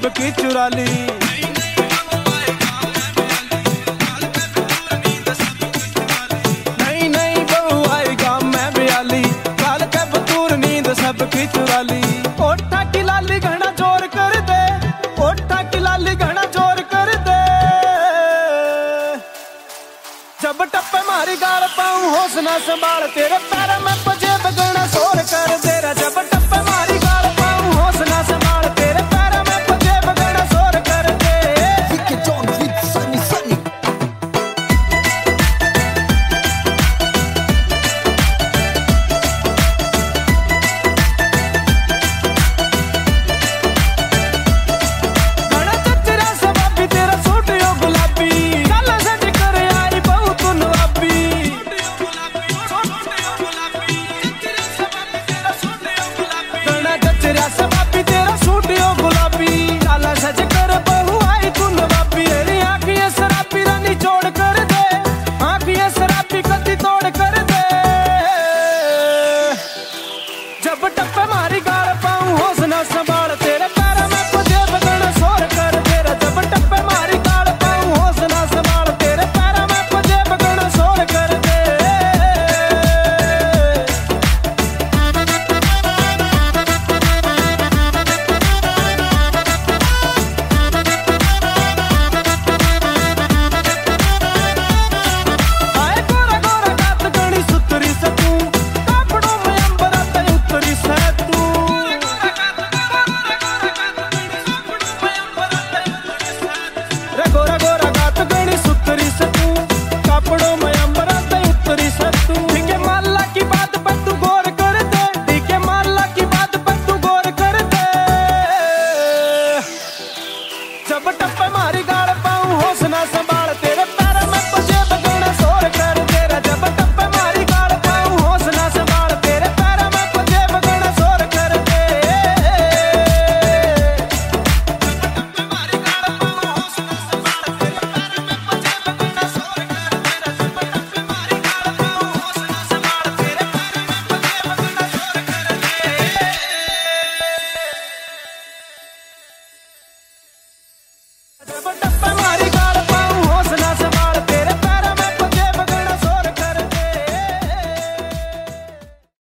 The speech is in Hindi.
सबकी चुरा ली। नहीं नहीं बहू आई गाँव में बयाली, काल के बतूर नींद सबकी चुरा ली। ओठा की लाली घना जोर कर दे, ओठा की लाली घना जोर कर दे। जब टप्पे मारी गाल पाऊं होश ना संभाल, तेरे पैर में पजेब गणा शोर कर दे। जब टप्पे मारी गाल पाऊं होश ना संभाल, तेरे पैर में पजेब गणा शोर कर दे। घना चचरा सबाबी तेरा सूट यो गुलाबी, काला सज कर आई बहू तू नवाबी। घना चचरा सबाबी तेरा सूट यो गुलाबी, काला सज कर बहू आई तू नवाबी। तेरी आँखें शराबी रानी जोड़ कर दे, आँखें शराबी कदी तोड़ कर दे। जब टप्पे मारी गाल पाऊं होश ना संभाल, तेरे पैर में पजेब गणा शोर कर दे। जब टप्पे मारी गाल पाऊं होश ना संभाल, तेरे पैर में पजेब गणा शोर कर दे। आए गोरा गोरा गात गणी सुतरी से तू, कापड़ों में अंबर आते उतरी से तू। रे गोरा गोरा गात गणी सुतरी से तू, कापड़ों में अंबर आते उतरी से तू। ठीक है माला की बात पर तू गौर कर दे, ठीक है माला की बात पर तू गौर कर दे। जब टप्पे मारी गाल पाऊं होश ना संभाल,